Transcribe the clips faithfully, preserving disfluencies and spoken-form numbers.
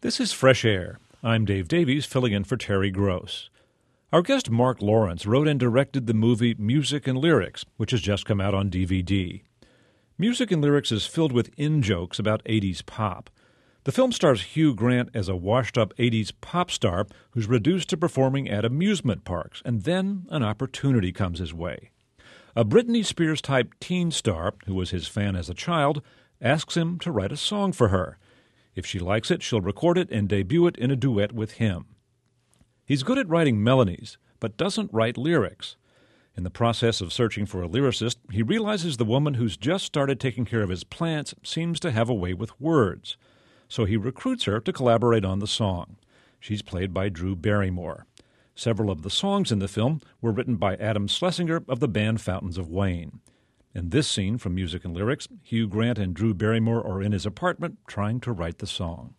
This is Fresh Air. I'm Dave Davies, filling in for Terry Gross. Our guest Mark Lawrence wrote and directed the movie Music and Lyrics, which has just come out on D V D. Music and Lyrics is filled with in-jokes about eighties pop. The film stars Hugh Grant as a washed-up eighties pop star who's reduced to performing at amusement parks, and then an opportunity comes his way. A Britney Spears-type teen star, who was his fan as a child, asks him to write a song for her. If she likes it, she'll record it and debut it in a duet with him. He's good at writing melodies, but doesn't write lyrics. In the process of searching for a lyricist, he realizes the woman who's just started taking care of his plants seems to have a way with words. So he recruits her to collaborate on the song. She's played by Drew Barrymore. Several of the songs in the film were written by Adam Schlesinger of the band Fountains of Wayne. In this scene from Music and Lyrics, Hugh Grant and Drew Barrymore are in his apartment trying to write the song.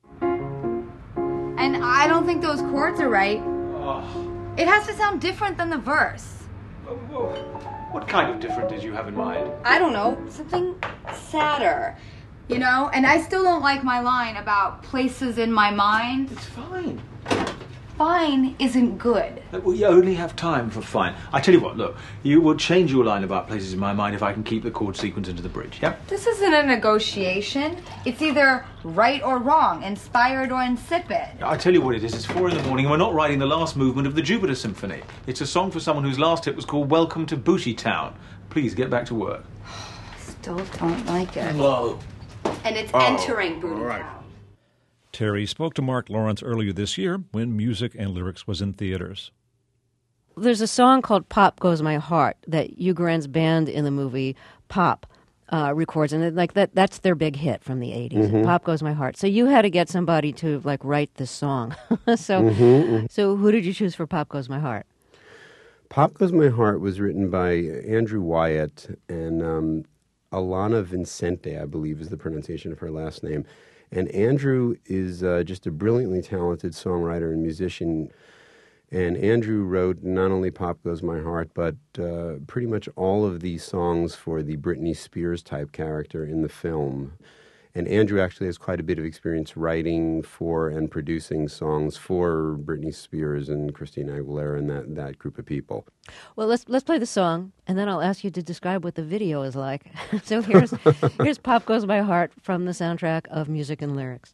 And I don't think those chords are right. Oh. It has to sound different than the verse. What kind of different did you have in mind? I don't know, something sadder. You know, and I still don't like my line about places in my mind. It's fine. Fine isn't good. We only have time for fine. I tell you what, look, you will change your line about places in my mind if I can keep the chord sequence into the bridge, yeah? This isn't a negotiation. It's either right or wrong, inspired or insipid. I tell you what it is, it's four in the morning and we're not writing the last movement of the Jupiter Symphony. It's a song for someone whose last hit was called Welcome to Booty Town. Please get back to work. Still don't like it. Whoa. And it's Oh, entering Booty right. Town. Terry spoke to Mark Lawrence earlier this year when Music and Lyrics was in theaters. There's a song called Pop Goes My Heart that Hugh Grant's band in the movie Pop uh, records, and it, like that that's their big hit from the eighties. Mm-hmm. Pop Goes My Heart. So you had to get somebody to like write this song. so Mm-hmm, mm-hmm. so who did you choose for Pop Goes My Heart? Pop Goes My Heart was written by Andrew Wyatt and um, Alana Vincente, I believe is the pronunciation of her last name. And Andrew is uh, just a brilliantly talented songwriter and musician. And Andrew wrote not only Pop Goes My Heart, but uh, pretty much all of the songs for the Britney Spears type character in the film. And Andrew actually has quite a bit of experience writing for and producing songs for Britney Spears and Christina Aguilera and that, that group of people. Well, let's let's play the song, and then I'll ask you to describe what the video is like. so here's here's Pop Goes My Heart from the soundtrack of Music and Lyrics.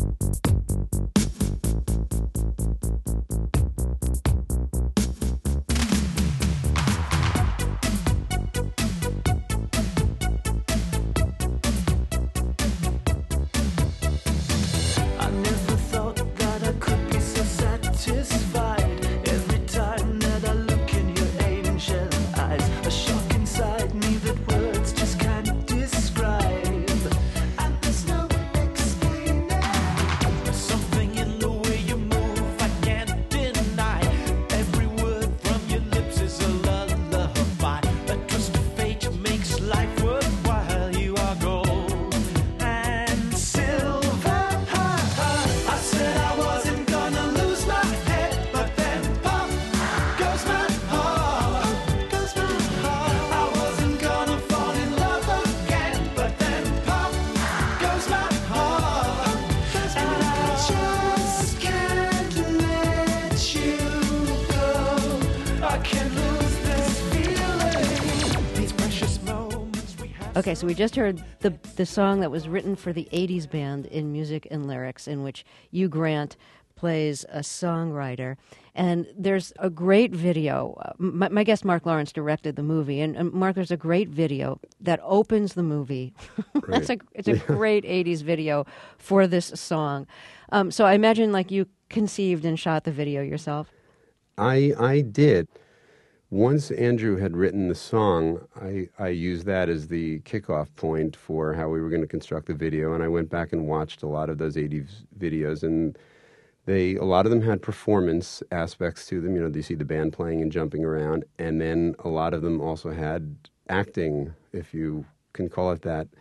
Okay, so we just heard the the song that was written for the eighties band in Music and Lyrics, in which Hugh Grant plays a songwriter. And there's a great video. Uh, my, my guest Mark Lawrence directed the movie, and, and Mark, there's a great video that opens the movie. That's a it's a great eighties video for this song. Um, so I imagine like you conceived and shot the video yourself. I I did. Once Andrew had written the song, I, I used that as the kickoff point for how we were going to construct the video, and I went back and watched a lot of those eighties videos, and they a lot of them had performance aspects to them. You know, you see the band playing and jumping around, and then a lot of them also had acting, if you can call it that.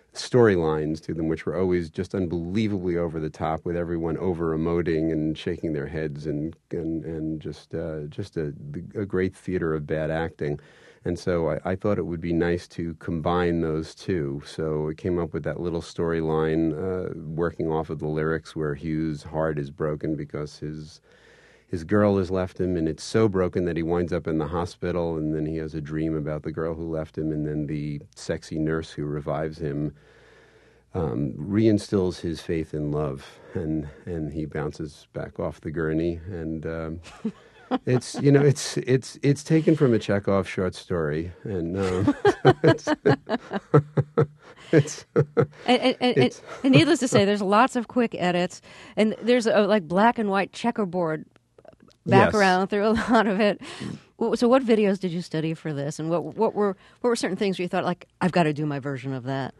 storylines to them, which were always just unbelievably over the top, with everyone over emoting and shaking their heads, and and and just uh, just a, a great theater of bad acting. And so I, I thought it would be nice to combine those two. So I came up with that little storyline, uh, working off of the lyrics, where Hugh's heart is broken because his his girl has left him, and it's so broken that he winds up in the hospital, and then he has a dream about the girl who left him, and then the sexy nurse who revives him um, reinstills his faith in love, and and he bounces back off the gurney, and um, it's you know it's it's it's taken from a Chekhov short story, and um, it's, it's, and, and, and, it's and needless to say, there's lots of quick edits, and there's a like black and white checkerboard background Yes. through a lot of it. So, what videos did you study for this, and what what were what were certain things where you thought, like, I've got to do my version of that?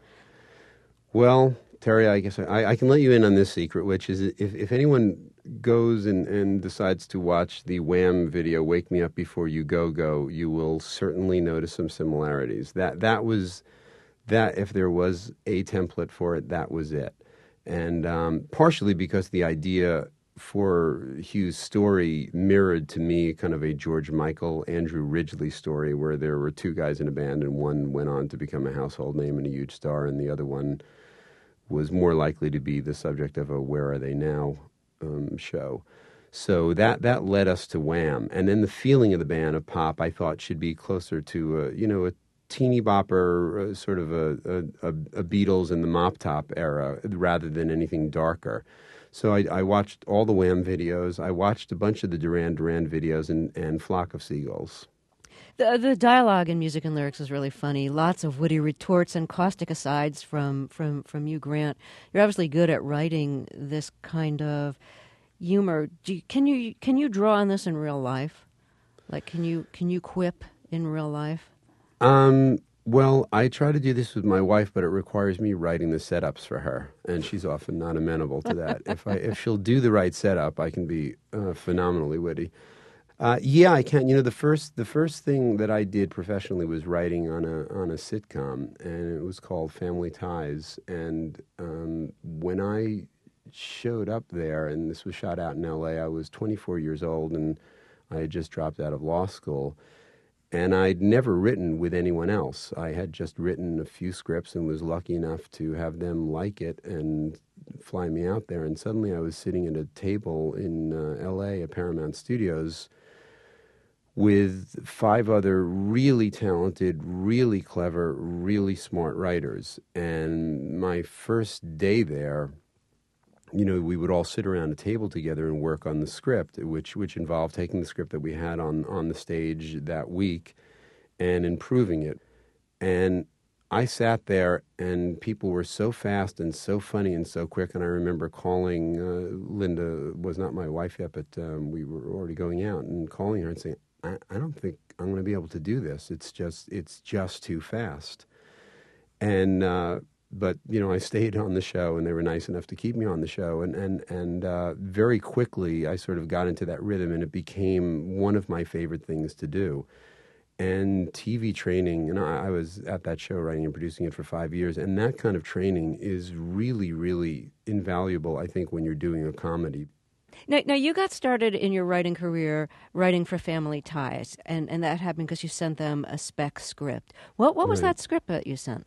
Well, Terry, I guess I, I can let you in on this secret, which is if, if anyone goes and, and decides to watch the Wham video, Wake Me Up Before You Go Go, you will certainly notice some similarities. That that was, that if there was a template for it, that was it. And um, partially because the idea for Hugh's story mirrored to me kind of a George Michael, Andrew Ridgeley story, where there were two guys in a band, and one went on to become a household name and a huge star, and the other one was more likely to be the subject of a Where Are They Now um, show. So that that led us to Wham. And then the feeling of the band, of pop, I thought should be closer to, a, you know, a teeny bopper, uh, sort of a, a, a Beatles and the Mop Top era, rather than anything darker. So I, I watched all the Wham videos. I watched a bunch of the Duran Duran videos and, and Flock of Seagulls. The the dialogue in Music and Lyrics is really funny. Lots of witty retorts and caustic asides from from from you, Grant. You're obviously good at writing this kind of humor. Do you, can you can you draw on this in real life? Like, can you can you quip in real life? Um. Well, I try to do this with my wife, but it requires me writing the setups for her, and she's often not amenable to that. if I if she'll do the right setup, I can be uh, phenomenally witty. Uh, yeah, I can. You know, the first the first thing that I did professionally was writing on a on a sitcom, and it was called Family Ties. And um, when I showed up there, and this was shot out in L A, I was twenty-four years old, and I had just dropped out of law school. And I'd never written with anyone else. I had just written a few scripts and was lucky enough to have them like it and fly me out there. And suddenly I was sitting at a table in uh, L A at Paramount Studios with five other really talented, really clever, really smart writers. And my first day there, you know, we would all sit around a table together and work on the script, which which involved taking the script that we had on, on the stage that week and improving it. And I sat there, and people were so fast and so funny and so quick. And I remember calling uh, Linda, was not my wife yet, but um, we were already going out, and calling her and saying, I, I don't think I'm going to be able to do this. It's just it's just too fast. And uh, But, you know, I stayed on the show, and they were nice enough to keep me on the show. And, and, and uh, very quickly, I sort of got into that rhythm, and it became one of my favorite things to do. And T V training, and I, I was at that show writing and producing it for five years, and that kind of training is really, really invaluable, I think, when you're doing a comedy. Now, now you got started in your writing career writing for Family Ties, and, and that happened because you sent them a spec script. What, what was Right. that script that you sent?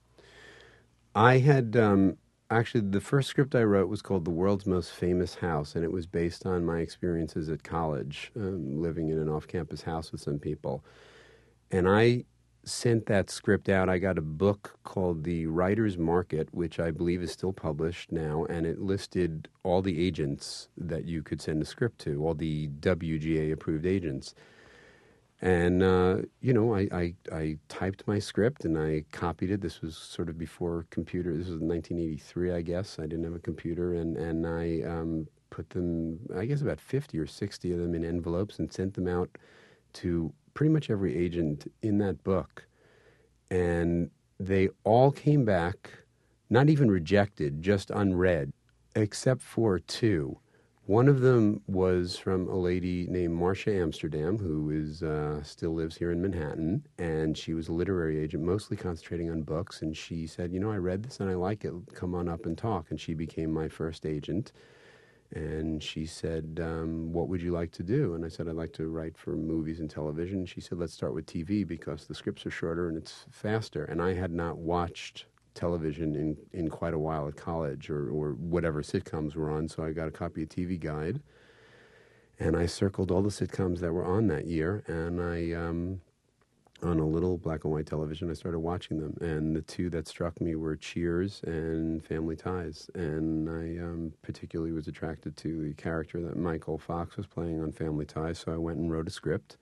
I had, um, actually, the first script I wrote was called The World's Most Famous House, and it was based on my experiences at college, um, living in an off-campus house with some people. And I sent that script out. I got a book called The Writer's Market, which I believe is still published now, and it listed all the agents that you could send a script to, all the W G A-approved agents. And, uh, you know, I, I, I typed my script and I copied it. This was sort of before computer. This was nineteen eighty-three, I guess. I didn't have a computer. And, and I um, put them, I guess about fifty or sixty of them in envelopes and sent them out to pretty much every agent in that book. And they all came back, not even rejected, just unread, except for two. One of them was from a lady named Marcia Amsterdam, who is uh, still lives here in Manhattan, and she was a literary agent, mostly concentrating on books. And she said, "You know, I read this and I like it. Come on up and talk." And she became my first agent. And she said, um, "What would you like to do?" And I said, "I'd like to write for movies and television." She said, "Let's start with T V because the scripts are shorter and it's faster." And I had not watched television in, in quite a while at college or, or whatever sitcoms were on, so I got a copy of T V Guide. And I circled all the sitcoms that were on that year, and I, um, on a little black and white television, I started watching them. And the two that struck me were Cheers and Family Ties. And I um, particularly was attracted to the character that Michael Fox was playing on Family Ties, so I went and wrote a script.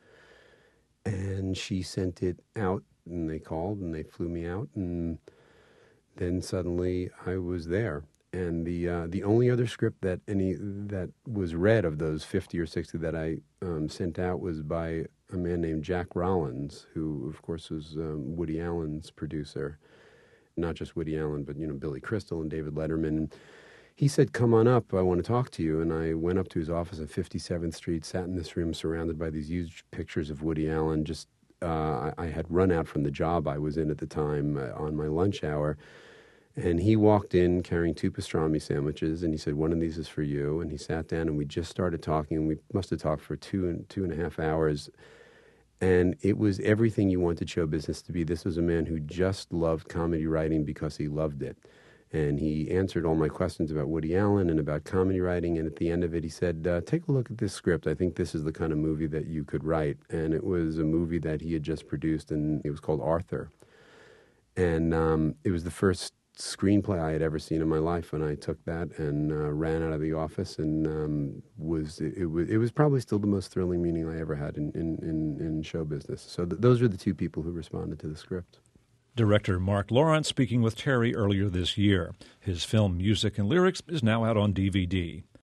And she sent it out, and they called, and they flew me out, and then suddenly I was there. And the uh, the only other script that any that was read of those fifty or sixty that I um, sent out was by a man named Jack Rollins, who, of course, was um, Woody Allen's producer. Not just Woody Allen, but, you know, Billy Crystal and David Letterman. And he said, "Come on up, I want to talk to you." And I went up to his office on fifty-seventh Street, sat in this room surrounded by these huge pictures of Woody Allen. Just uh, I, I had run out from the job I was in at the time uh, on my lunch hour. And he walked in carrying two pastrami sandwiches, and he said, "One of these is for you." And he sat down, and we just started talking, and we must have talked for two and two and a half hours. And it was everything you wanted show business to be. This was a man who just loved comedy writing because he loved it. And he answered all my questions about Woody Allen and about comedy writing. And at the end of it, he said, uh, "Take a look at this script. I think this is the kind of movie that you could write." And it was a movie that he had just produced, and it was called Arthur. And um, it was the first screenplay I had ever seen in my life, and I took that and uh, ran out of the office, and um, was it, it was it was probably still the most thrilling meeting I ever had in in, in, in show business. So th- those are the two people who responded to the script. Director Mark Lawrence speaking with Terry earlier this year. His film Music and Lyrics is now out on D V D.